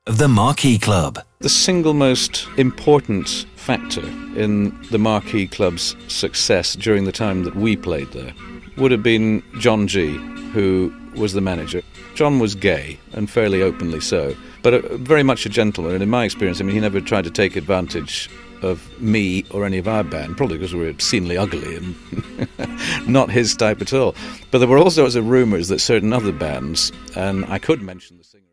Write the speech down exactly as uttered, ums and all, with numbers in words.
of the Marquee Club. The single most important factor in the Marquee Club's success during the time that we played there would have been John G, who was the manager. John was gay, and fairly openly so, but a, very much a gentleman, and in my experience, I mean, he never tried to take advantage of me or any of our band, probably because we were obscenely ugly and not his type at all. But there were all sorts of rumours that certain other bands, and I could mention the singer...